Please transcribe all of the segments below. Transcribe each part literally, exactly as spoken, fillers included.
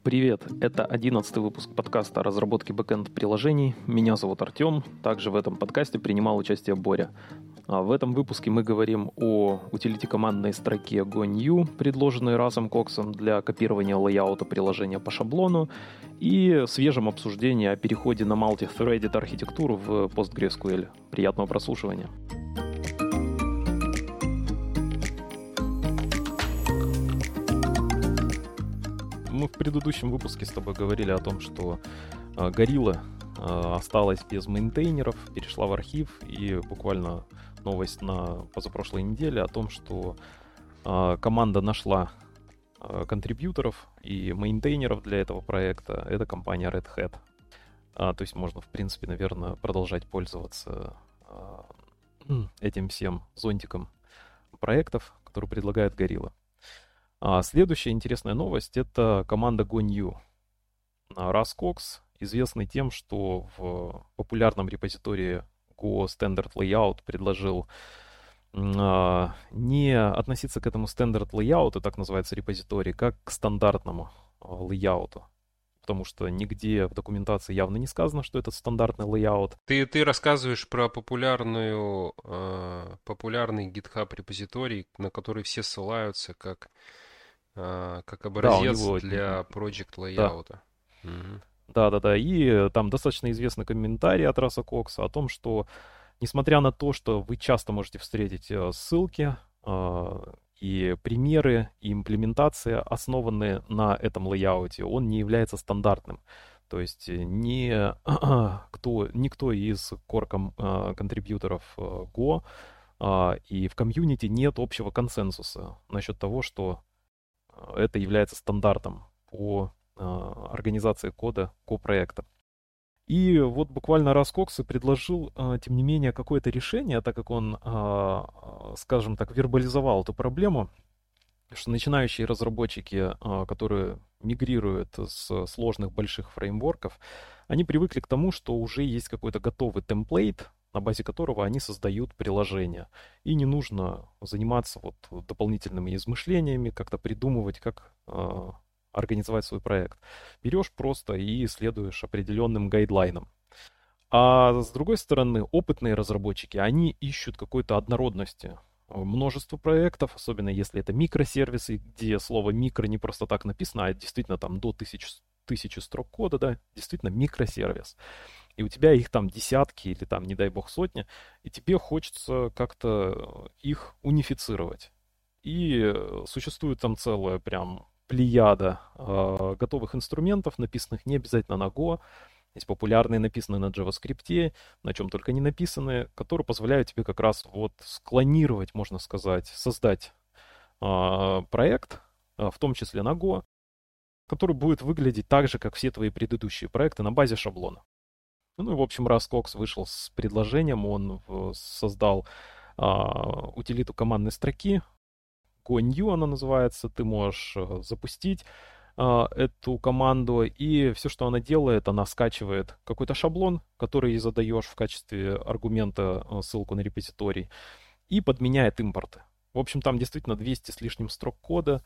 Привет, это одиннадцатый выпуск подкаста о разработке бэкэнд-приложений. Меня зовут Артем, также в этом подкасте принимал участие Боря. А в этом выпуске мы говорим о утилите командной строке GoNew, предложенной Расом Коксом для копирования лейаута приложения по шаблону, и свежем обсуждении о переходе на multi-threaded архитектуру в PostgreSQL. Приятного прослушивания. Мы в предыдущем выпуске с тобой говорили о том, что э, Gorilla э, осталась без мейнтейнеров, перешла в архив, и буквально новость на позапрошлой неделе о том, что э, команда нашла э, контрибьюторов и мейнтейнеров для этого проекта. Это компания Red Hat. А, то есть можно, в принципе, наверное, продолжать пользоваться э, этим всем зонтиком проектов, которые предлагает Gorilla. А следующая интересная новость — это команда GoNew. Рас Кокс известный тем, что в популярном репозитории Go Standard Layout предложил а, не относиться к этому Standard Layout, так называется репозиторий, как к стандартному лейауту. Потому что нигде в документации явно не сказано, что это стандартный лейаут. Ты, ты рассказываешь про популярную, э, популярный GitHub репозиторий, на который все ссылаются как... как образец да, него... для Project Layout. Да. Угу. Да-да-да, и там достаточно известный комментарий от Раса Кокса о том, что несмотря на то, что вы часто можете встретить ссылки и примеры, и имплементация, основанные на этом лейауте, он не является стандартным. То есть не, кто, никто из core контрибьюторов Go и в комьюнити нет общего консенсуса насчет того, что это является стандартом по э, организации кода Go-проекта. И вот буквально Рас Кокс и предложил, э, тем не менее, какое-то решение, так как он, э, скажем так, вербализовал эту проблему, что начинающие разработчики, э, которые мигрируют с сложных больших фреймворков, они привыкли к тому, что уже есть какой-то готовый темплейт, на базе которого они создают приложение. И не нужно заниматься вот дополнительными измышлениями, как-то придумывать, как э, организовать свой проект. Берешь просто и следуешь определенным гайдлайнам. А с другой стороны, опытные разработчики, они ищут какой-то однородности. Множество проектов, особенно если это микросервисы, где слово микро не просто так написано, а действительно там до тысячи, тысячи строк кода, да, действительно микросервис. И у тебя их там десятки или там, не дай бог, сотни, и тебе хочется как-то их унифицировать. И существует там целая прям плеяда э, готовых инструментов, написанных не обязательно на Go. Есть популярные, написанные на JavaScript, на чем только не написанные, которые позволяют тебе как раз вот склонировать, можно сказать, создать э, проект, э, в том числе на Go, который будет выглядеть так же, как все твои предыдущие проекты на базе шаблона. Ну и, в общем, Рас Кокс вышел с предложением, он создал а, утилиту командной строки, GoNew она называется, ты можешь запустить а, эту команду, и все, что она делает, она скачивает какой-то шаблон, который задаешь в качестве аргумента ссылку на репозиторий, и подменяет импорты. В общем, там действительно двести с лишним строк кода,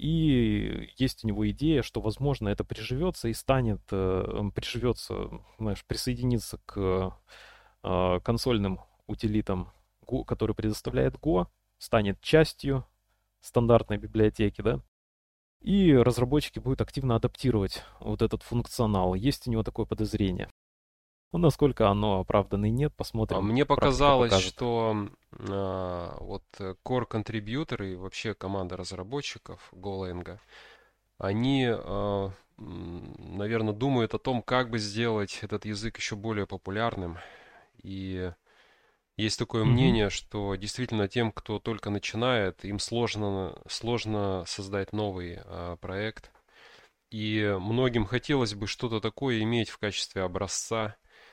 и есть у него идея, что, возможно, это приживется и станет, приживется, знаешь, присоединится к консольным утилитам, которые предоставляет Go, станет частью стандартной библиотеки, да, и разработчики будут активно адаптировать вот этот функционал. Есть у него такое подозрение. Ну, насколько оно оправдано и нет, посмотрим. А мне показалось, что а, вот core-контрибьюторы и вообще команда разработчиков Golang, они, а, наверное, думают о том, как бы сделать этот язык еще более популярным. И есть такое mm-hmm. мнение, что действительно тем, кто только начинает, им сложно, сложно создать новый а, проект. И многим хотелось бы что-то такое иметь в качестве образца.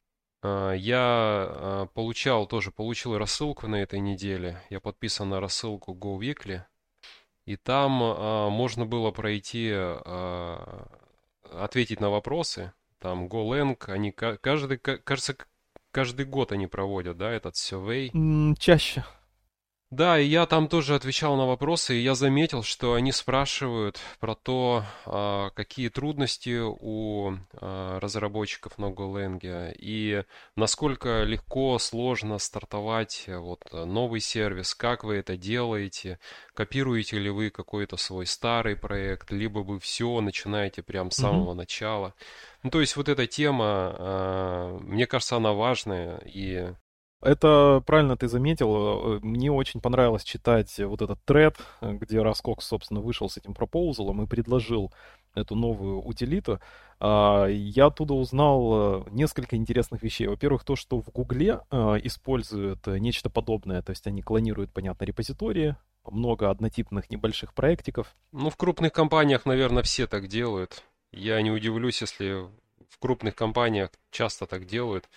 Я получал тоже, получил рассылку на этой неделе. Я подписан на рассылку Go Weekly. И там а, можно было пройти, а, ответить на вопросы. Там Golang, они каждый, кажется, каждый год они проводят, да, этот survey. Чаще. Да, и я там тоже отвечал на вопросы, и я заметил, что они спрашивают про то, а, какие трудности у а, разработчиков на Golang, и насколько легко, сложно стартовать э, вот э, новый сервис, как вы это делаете, копируете ли вы какой-то свой старый проект, либо вы все начинаете прямо с Мгм. самого начала. Ну, то есть вот эта тема, а, мне кажется, она важная, и Это правильно ты заметил. э, Мне очень понравилось читать вот этот тред, э, где Раскокс, собственно, вышел с этим пропоузалом и предложил эту новую утилиту. А, Я оттуда узнал э, несколько интересных вещей. Во-первых, то, что в Гугле э, используют э, нечто подобное, то есть они клонируют, понятно, репозитории, много однотипных небольших проектиков. ну, в крупных компаниях, наверное, все так делают. Я не удивлюсь, если в крупных компаниях часто так делают.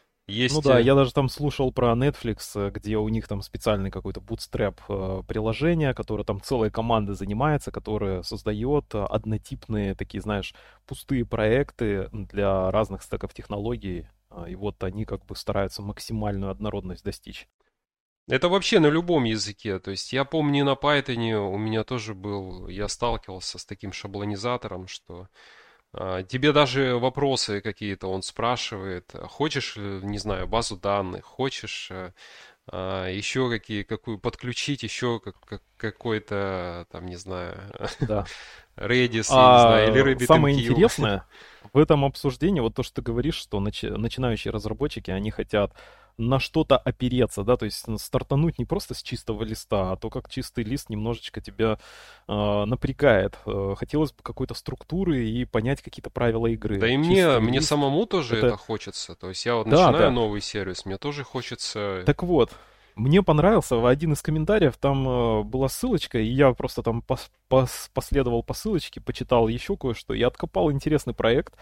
Ну Есть, да, э, я даже там слушал про Netflix, э, где у них там специальный какой-то bootstrap э, приложение, которое там целая команда занимается, которое создает э, однотипные такие, знаешь, пустые проекты для разных стеков технологий. А, И вот они как бы стараются максимальную однородность достичь. это вообще на любом языке. То есть я помню, на Python у меня тоже был, я сталкивался с таким шаблонизатором, что а, тебе даже вопросы какие-то он спрашивает. Хочешь, э, не знаю, базу данных, хочешь э, а, еще какие, какую подключить еще как, как- какой-то, там, не знаю, Да. Redis, я не знаю, или А самое RabbitMQ. интересное в этом обсуждении, вот то, что ты говоришь, что начи- начинающие разработчики, они хотят на что-то опереться, да, то есть н- стартануть не просто с чистого листа, а то, как чистый лист немножечко тебя а, напрягает. Э, Хотелось бы какой-то структуры и понять какие-то правила Да игры. и мне, Чистый мне лист самому — тоже это... это хочется. То есть я вот Да, начинаю да. новый сервис, мне тоже хочется. Так вот, мне понравился в один из комментариев, там э, была ссылочка, и я просто там пос- пос- последовал по ссылочке, почитал еще кое-что, и откопал интересный проект.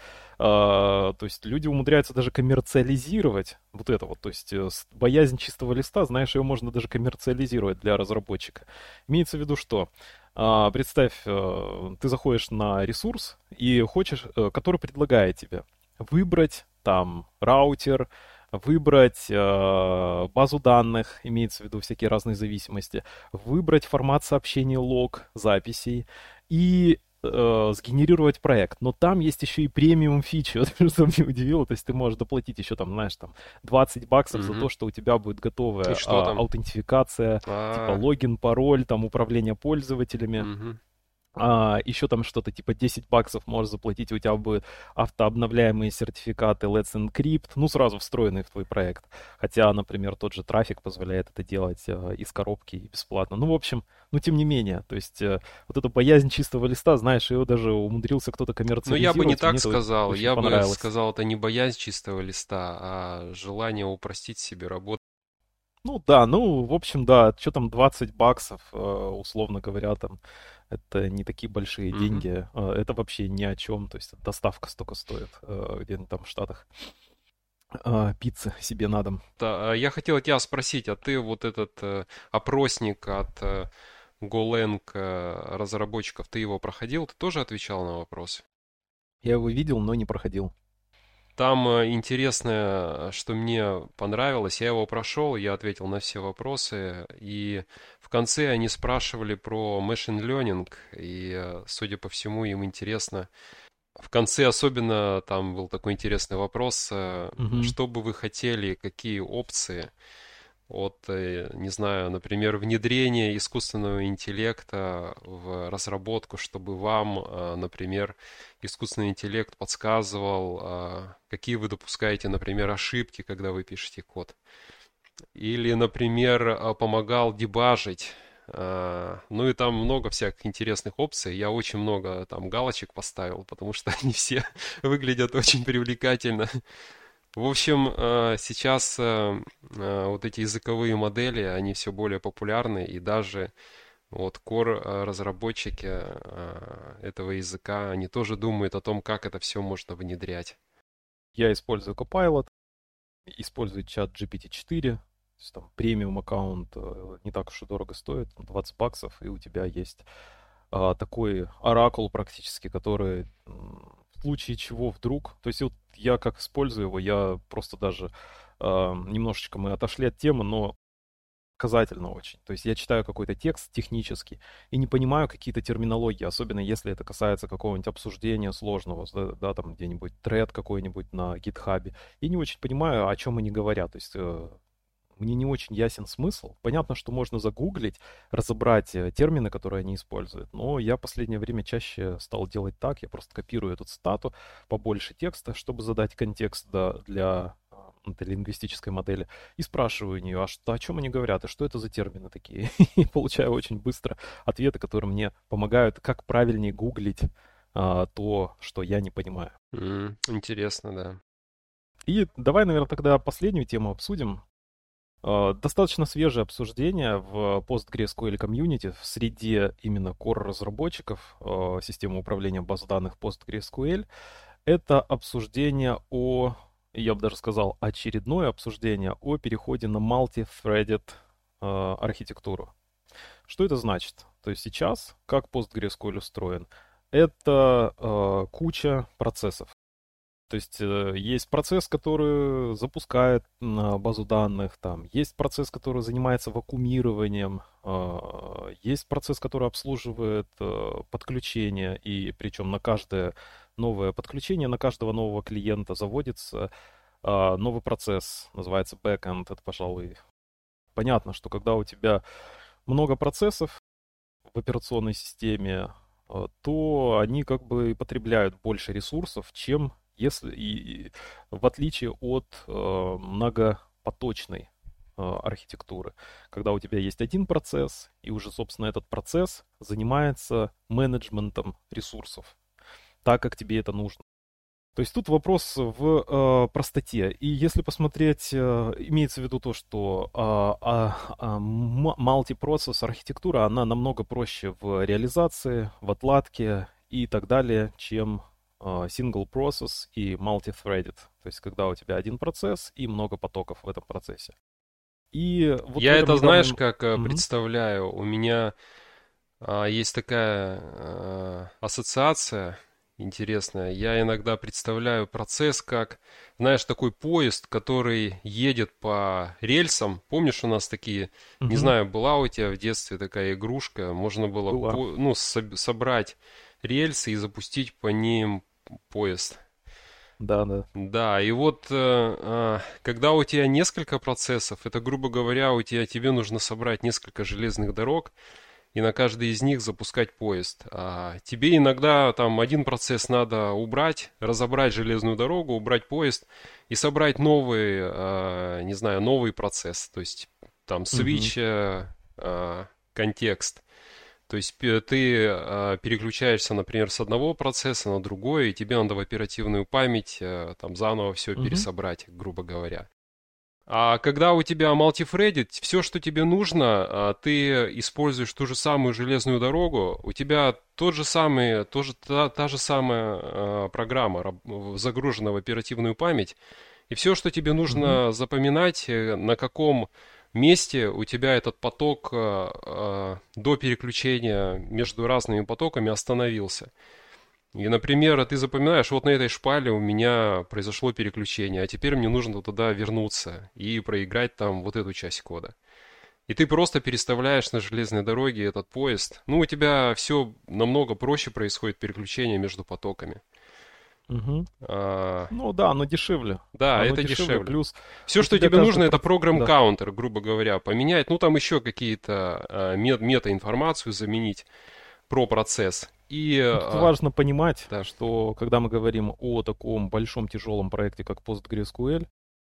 А, то есть люди умудряются даже коммерциализировать вот это вот, то есть э, с- боязнь чистого листа, знаешь, ее можно даже коммерциализировать для разработчика. Имеется в виду что? А, представь, э, ты заходишь на ресурс и хочешь, э, который предлагает тебе выбрать там раутер, выбрать э, базу данных, имеется в виду всякие разные зависимости, выбрать формат сообщений, лог, записей и э, сгенерировать проект. Но там есть еще и премиум фичи, вот что меня удивило, то есть ты можешь доплатить еще там, знаешь, там двадцать баксов за Мгм. то, что у тебя будет И готовая что а, там? аутентификация, типа А, логин, пароль, там управление пользователями. мгм. А, еще там что-то типа десять баксов можешь заплатить, и у тебя будут автообновляемые сертификаты Let's Encrypt, ну, сразу встроенные в твой проект. Хотя, например, тот же трафик позволяет это делать э, из коробки и бесплатно. Ну, в общем, ну, тем не менее, то есть э, вот эта боязнь чистого листа, знаешь, ее даже умудрился кто-то Ну, я бы не коммерциализировать, и мне так это сказал. очень Я бы понравилось. сказал, это не боязнь чистого листа, а желание упростить себе работу. Ну да, ну, в общем, да, что там двадцать баксов, э, условно говоря, там, это не такие большие Мгм. деньги, э, это вообще ни о чем, то есть доставка столько стоит э, где-нибудь там в Штатах, а, пиццы себе на дом. Да, а я хотел тебя спросить, а ты вот этот э, опросник от э, Golang э, разработчиков, ты его проходил? Ты тоже отвечал на вопросы? Я его видел, но не проходил. Там э, интересное, что мне понравилось, я его прошел, я ответил на все вопросы, и в конце они спрашивали про machine learning, и, э, судя по всему, им интересно. В конце особенно там был такой интересный вопрос, э, Мгм. что бы вы хотели, какие опции от, э, не знаю, например, внедрения искусственного интеллекта в разработку, чтобы вам, э, например, искусственный интеллект подсказывал, э, какие вы допускаете, например, ошибки, когда вы пишете код. Или, например, э, помогал дебажить. Э, Ну и там много всяких интересных опций. Я очень много там галочек поставил, потому что они все выглядят очень привлекательно. В общем, э, сейчас э, э, вот эти языковые модели, они все более популярны, и даже вот core разработчики э, этого языка, они тоже думают о том, как это все можно внедрять. Я использую Copilot, использую чат джи пи ти четыре, то есть там премиум аккаунт э, не так уж и дорого стоит, там двадцать баксов, и у тебя есть а, такой оракул практически, который м, в случае чего вдруг, то есть вот я как использую его, я просто даже а, немножечко мы отошли от темы, но иносказательно очень. То есть я читаю какой-то текст технический и не понимаю какие-то терминологии, особенно если это касается какого-нибудь обсуждения сложного, да, да, там где-нибудь тред какой-нибудь на гитхабе, и не очень понимаю, о чем они говорят. То есть э, мне не очень ясен смысл. Понятно, что можно загуглить, разобрать э, термины, которые они используют, но я в последнее время чаще стал делать так, я просто копирую эту цитату, побольше текста, чтобы задать контекст да, для а, этой лингвистической модели, и спрашиваю у нее, а что, о чем они говорят, и что это за термины такие, и получаю очень быстро ответы, которые мне помогают, как правильнее гуглить а, то, что я не понимаю. М, Интересно, да. И давай, наверное, тогда последнюю тему обсудим. Uh, достаточно свежее обсуждение в PostgreSQL комьюнити в среде именно core-разработчиков uh, системы управления баз данных PostgreSQL. Это обсуждение о, я бы даже сказал, очередное обсуждение о переходе на multi-threaded uh, архитектуру. Что это значит? То есть сейчас, как PostgreSQL устроен, это uh, куча процессов. То есть э, есть процесс, который запускает на базу данных, там есть процесс, который занимается вакуумированием, э, есть процесс, который обслуживает э, подключение, и причем на каждое новое подключение, на каждого нового клиента заводится э, новый процесс, называется backend. Это, пожалуй, понятно, что когда у тебя много процессов в операционной системе, э, то они как бы потребляют больше ресурсов, чем если и, и в отличие от э, многопоточной э, архитектуры, когда у тебя есть один процесс, и уже, собственно, этот процесс занимается менеджментом ресурсов, так, как тебе это нужно. То есть тут вопрос в э, простоте. И если посмотреть, э, имеется в виду то, что э, э, э, мультипроцесс архитектура, она намного проще в реализации, в отладке и так далее, чем single process и multi-threaded, то есть когда у тебя один процесс и много потоков в этом процессе. И вот Я в этом это, недавнем... знаешь, как э, Мгм. представляю, у меня а, есть такая а, ассоциация интересная. Я иногда представляю процесс как, знаешь, такой поезд, который едет по рельсам. Помнишь, у нас такие, не Мгм. знаю, была у тебя в детстве такая игрушка, можно было Была. по- ну, соб- собрать рельсы и запустить по ним поезд. Да, да. Да, и вот э, а, когда у тебя несколько процессов, это, грубо говоря, у тебя тебе нужно собрать несколько железных дорог и на каждой из них запускать поезд. А тебе иногда там один процесс надо убрать, разобрать железную дорогу, убрать поезд и собрать новый, а, не знаю, новый процесс. То есть там Мгм. switch э, а, контекст. То есть пе- ты а, переключаешься, например, с одного процесса на другой, и тебе надо в оперативную память э, там заново все Мгм. пересобрать, грубо говоря. А когда у тебя multi-threaded, все, что тебе нужно, а, ты используешь ту же самую железную дорогу, у тебя тот же самый, тоже та, та же самая а, программа раб- в- загружена в оперативную память, и все, что тебе Мгм. нужно запоминать, э, на каком месте у тебя этот поток а, а, до переключения между разными потоками остановился. И, например, ты запоминаешь, вот на этой шпале у меня произошло переключение, а теперь мне нужно туда вернуться и проиграть там вот эту часть кода. И ты просто переставляешь на железной дороге этот поезд. Ну, у тебя все намного проще происходит переключение между потоками. Мгм. А, Ну да, оно дешевле. да, Оно это дешевле, дешевле. плюс Все, у что тебя тебе каждый нужно, это проц... программ Да. каунтер, грубо говоря, поменять. Ну, там еще какие-то а, мет- мета-информацию заменить про процесс. И Ну, тут а, важно понимать, да. что когда мы говорим о таком большом тяжелом проекте, как PostgreSQL,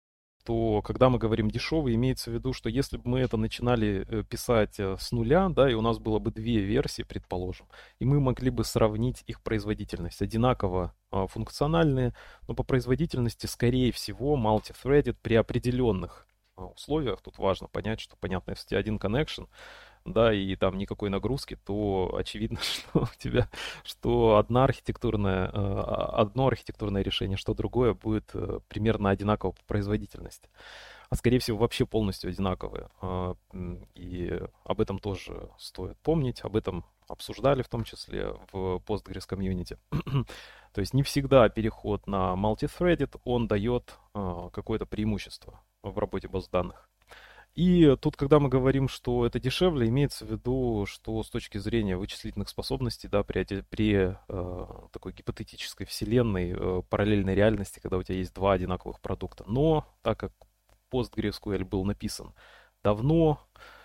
то когда мы говорим дешевый, имеется в виду, что если бы мы это начинали э, писать э, с нуля, да, и у нас было бы две версии, предположим, и мы могли бы сравнить их производительность, одинаково а, функциональные, но по производительности, скорее всего, multi-threaded при определенных а, условиях, тут важно понять, что, понятно, если у тебя один connection, да, и там никакой нагрузки, то очевидно, что у тебя, что одна архитектурная, э, одно архитектурное решение, что другое будет э, примерно одинаково по производительности. А скорее всего вообще полностью одинаковые. А, м, И об этом тоже стоит помнить, об этом обсуждали в том числе в Postgres комьюнити. То есть не всегда переход на multithreaded, он дает а, какое-то преимущество в работе баз данных. И тут, когда мы говорим, что это дешевле, имеется в виду, что с точки зрения вычислительных способностей, да, при, эти- при э, такой гипотетической вселенной, э, параллельной реальности, когда у тебя есть два одинаковых продукта. Но так как PostgreSQL был написан давно,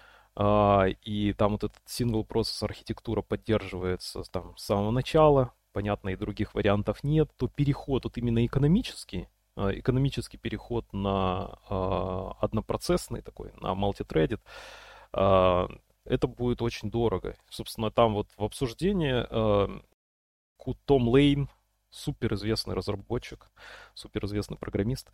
а, и там вот этот single process архитектура поддерживается там с самого начала, понятно, и других вариантов нет, то переход вот именно экономический, а, экономический переход на а, однопроцессный такой, на multithreaded, а, это будет очень дорого. Собственно, там вот в обсуждении а, Ку- Том Лейн, суперизвестный разработчик, суперизвестный программист,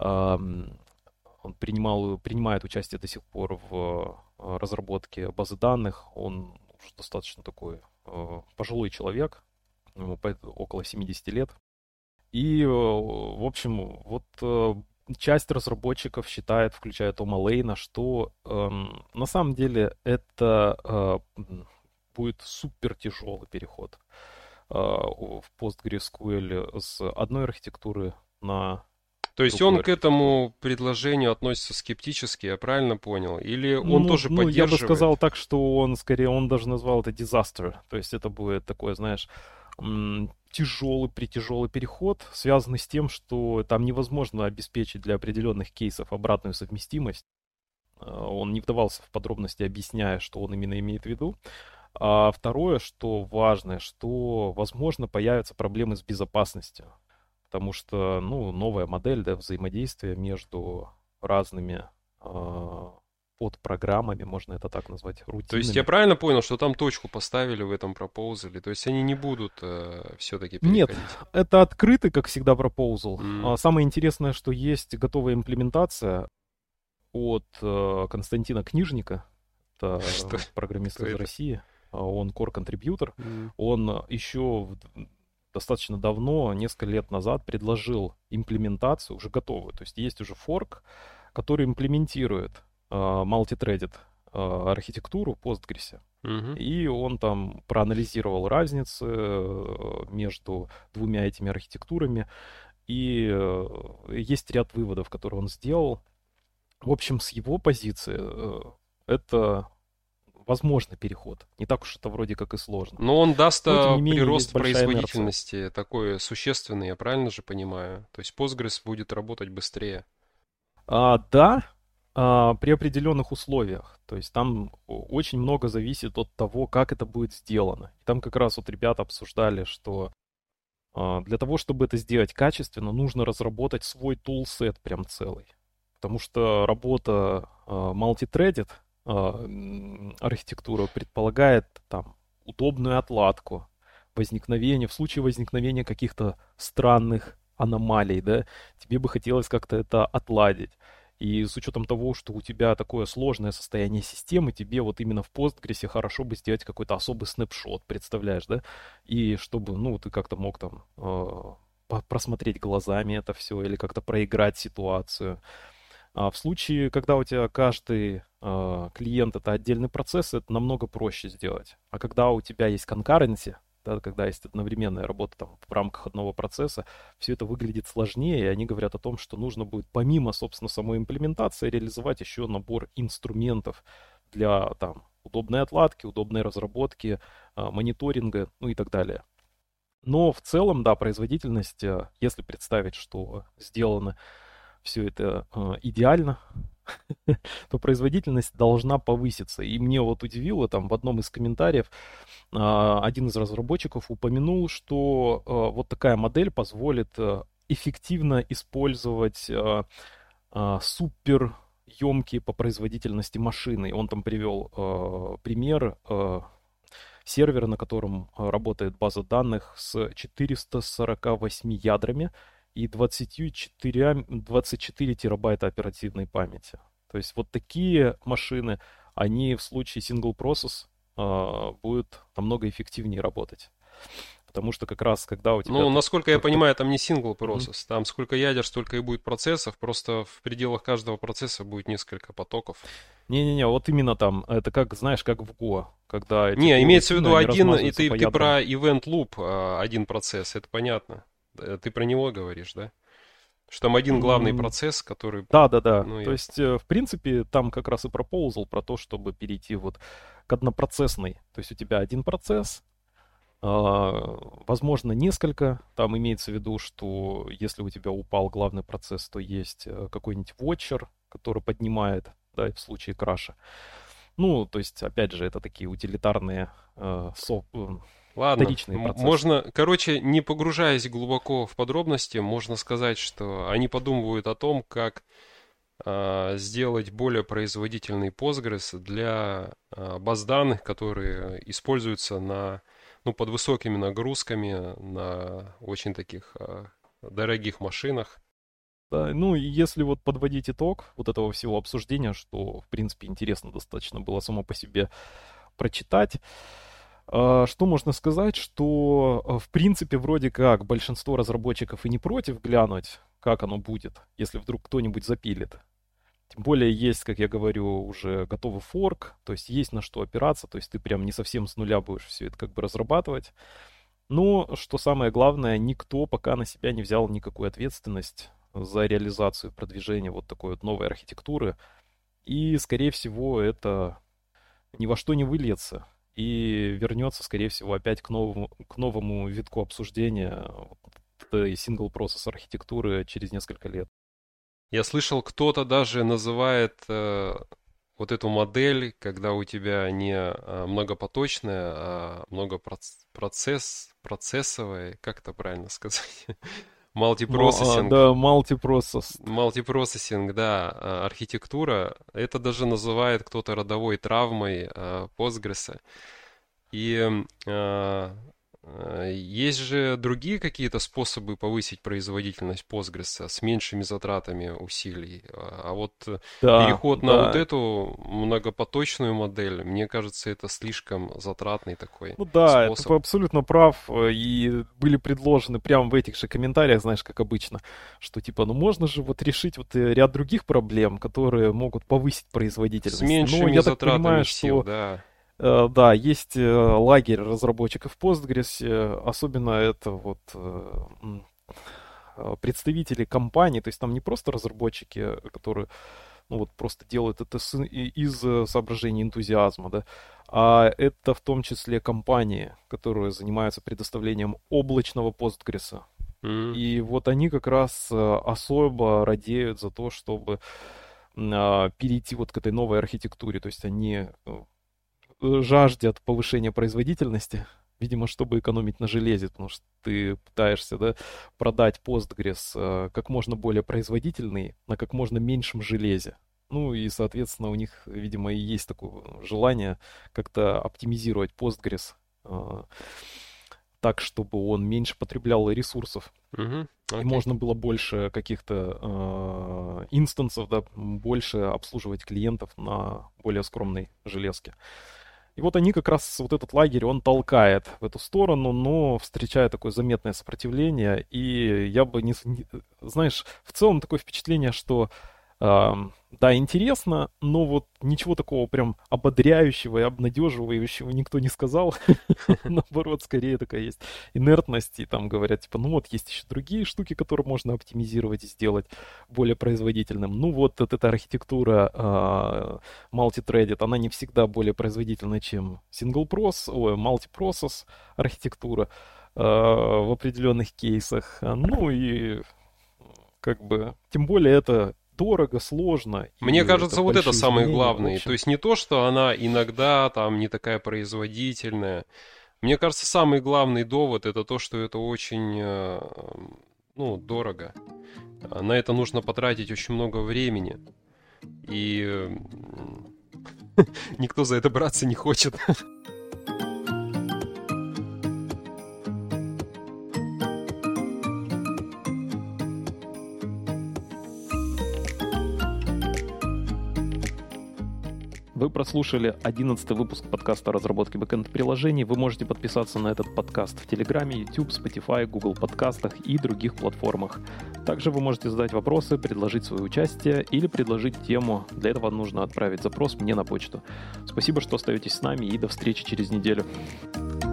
ам, он принимал, принимает участие до сих пор в э, разработке базы данных. Он уже достаточно такой э, пожилой человек, ему по- около семидесяти лет. И, э, в общем, вот э, часть разработчиков считает, включая Тома Лейна, что эм, на самом деле это э, м, будет супер тяжелый переход э, в PostgreSQL с одной архитектуры на То есть другую он к архитектуру. этому предложению относится скептически, я правильно понял? Или он Ну, тоже ну, я бы поддерживает? сказал так, что он скорее, он даже назвал это disaster. То есть это будет такой, знаешь, м, тяжелый, притяжелый переход, связанный с тем, что там невозможно обеспечить для определенных кейсов обратную совместимость. А, Он не вдавался в подробности, объясняя, что он именно имеет в виду. А второе, что важное, что, возможно, появятся проблемы с безопасностью. Потому что, ну, новая модель, да, взаимодействия между разными а, подпрограммами, можно это так назвать, То есть я рутинами. правильно понял, что там точку поставили в этом пропоузале? То есть они не будут э, все-таки Нет, переходить? это открытый, как всегда, пропоузал. М. А самое интересное, что есть готовая имплементация от э, Константина Книжника, Что, это программист кто из это? России, а он core-контрибьютор. М. Он еще в- достаточно давно, несколько лет назад, предложил имплементацию уже готовую. То есть есть уже форк, который имплементирует э, multithreaded э, архитектуру в Postgres. Мгм. И он там проанализировал разницы э, между двумя этими архитектурами. И э, есть ряд выводов, которые он сделал. В общем, с его позиции э, это возможный переход. Не так уж это вроде как и сложно. Но он даст Но, тем э, не менее, есть прирост большая инерция. производительности такой существенный, я правильно же понимаю? То есть Postgres будет работать быстрее. А, да, а, при определенных условиях. То есть там о- очень много зависит от того, как это будет сделано. И там как раз вот ребята обсуждали, что а, для того, чтобы это сделать качественно, нужно разработать свой тулсет прям целый. Потому что работа а, multithreaded а, м, архитектура предполагает там удобную отладку, возникновение, в случае возникновения каких-то странных аномалий, да, тебе бы хотелось как-то это отладить. И с учетом того, что у тебя такое сложное состояние системы, тебе вот именно в Postgres хорошо бы сделать какой-то особый снапшот, представляешь, да? И чтобы, ну, ты как-то мог там э, по- просмотреть глазами это все или как-то проиграть ситуацию. А в случае, когда у тебя каждый э, клиент это отдельный процесс, это намного проще сделать. А когда у тебя есть concurrency, да, когда есть одновременная работа там, в рамках одного процесса, все это выглядит сложнее, и они говорят о том, что нужно будет помимо, собственно, самой имплементации реализовать еще набор инструментов для там, удобной отладки, удобной разработки, э, мониторинга, ну и так далее. Но в целом, да, производительность, э, если представить, что сделано все это э, идеально, то производительность должна повыситься. И мне вот удивило, там в одном из комментариев а, один из разработчиков упомянул, что э, вот такая модель позволит э, эффективно использовать э, э, супер емкие по производительности машины. Он там привел э, пример э, сервера, на котором э, работает база данных с четырьмя сорока восемь ядрами и двадцать четыре, двадцать четыре терабайта оперативной памяти. То есть вот такие машины, они в случае single process э, будут намного эффективнее работать. Потому что как раз когда у тебя Ну, так, насколько я так, так- понимаю, там не сингл Мгм. процесс. Там сколько ядер, столько и будет процессов. Просто в пределах каждого процесса будет несколько потоков. Не-не-не, вот именно там, это как, знаешь, как в Go, когда эти Не, имеется в горутины, виду они один, и размазываются ты, по ты ядрам. про event loop, а, один процесс, это понятно. Э, Ты про него говоришь, да? Что там один главный М, процесс, который... Да, да, да. Ну, То я... есть, э, в принципе, там как раз и пропоузал про то, чтобы перейти вот к однопроцессной. То есть у тебя один процесс, а, возможно, несколько. Там имеется в виду, что если у тебя упал главный процесс, то есть э, какой-нибудь watcher, который поднимает, да, в случае краша. Ну, то есть, опять же, это такие утилитарные, э, со- э, Ладно, вторичные м- процессы. можно, короче, не погружаясь глубоко в подробности, можно сказать, что они подумывают о том, как а, сделать более производительный Postgres для а, баз данных, которые используются на, ну, под высокими нагрузками на очень таких а, дорогих машинах. Да, ну, и если вот подводить итог вот этого всего обсуждения, что, в принципе, интересно достаточно было само по себе прочитать, а, что можно сказать, что, а, в принципе, вроде как большинство разработчиков и не против глянуть, как оно будет, если вдруг кто-нибудь запилит. Тем более есть, как я говорю, уже готовый форк, то есть есть на что опираться, то есть ты прям не совсем с нуля будешь все это как бы разрабатывать. Но, что самое главное, никто пока на себя не взял никакую ответственность за реализацию, продвижение вот такой вот новой архитектуры. И, скорее всего, это ни во что не выльется. И вернется, скорее всего, опять к новому, к новому витку обсуждения вот этой сингл-процесс архитектуры через несколько лет. Я слышал, кто-то даже называет э, вот эту модель, когда у тебя не а, многопоточная, а многопроцесс, процессовая, как это правильно сказать? Ма- а, Мультипроцессинг. Да, multiprocess. Мультипроцессинг, да, а, архитектура. Это даже называет кто-то родовой травмой а, Postgres. И а, а, есть же другие какие-то способы повысить производительность Postgres с меньшими затратами усилий. А а вот э, Да, переход на вот да. эту многопоточную модель, мне кажется, это слишком затратный такой Ну да, это способ. ты абсолютно прав. э, И были предложены прямо в этих же комментариях, знаешь, как обычно, что типа, ну можно же вот решить вот э, ряд других проблем, которые могут повысить С производительность. Но меньшими я так затратами понимаю, сил, что да. э, да, есть э, лагерь разработчиков Postgres, э, особенно это вот э, м, э, представители компаний, то есть там не просто разработчики, э, которые ну вот просто делают это с- и- из э, соображений энтузиазма, да, а это в том числе компании, которые занимаются предоставлением облачного Postgres. М. И вот они как раз э, особо радеют за то, чтобы м, а, перейти вот к этой новой архитектуре. То есть они э, жаждет повышения производительности, видимо, чтобы экономить на железе, потому что ты пытаешься, да, продать Postgres э, как можно более производительный на как можно меньшем железе. Ну и, соответственно, у них, видимо, и есть такое желание как-то оптимизировать Postgres э, так, чтобы он меньше потреблял ресурсов. Мгм. И Окей. можно было больше каких-то э, инстансов, да, больше обслуживать клиентов на более скромной железке. И вот они как раз, вот этот лагерь, он толкает в эту сторону, но встречает такое заметное сопротивление. И я бы не... не- Знаешь, в целом такое впечатление, что ам, да, интересно, но вот ничего такого прям ободряющего и обнадеживающего никто не сказал. Наоборот, скорее такая есть инертность. И там говорят, типа, ну вот есть еще другие штуки, которые можно оптимизировать и сделать более производительным. Ну вот, вот эта архитектура а, multi-threaded, она не всегда более производительна, чем single-process, ой, multi-process архитектура а, в определенных кейсах. А, Ну и как бы, тем более это дорого, сложно, и Мне это кажется, вот это большие самый изменения. В главный. То общем, есть не то, что она иногда там не такая производительная. Мне кажется, самый главный довод это то, что это очень, э, ну, дорого. А На это нужно потратить очень много времени. И м, никто за это браться не хочет. вы прослушали одиннадцатый выпуск подкаста о разработке бэкэнд-приложений. Вы можете подписаться на этот подкаст в Телеграме, YouTube, Spotify, Google подкастах и других платформах. Также вы можете задать вопросы, предложить свое участие или предложить тему. Для этого нужно отправить запрос мне на почту. Спасибо, что остаетесь с нами, и до встречи через неделю.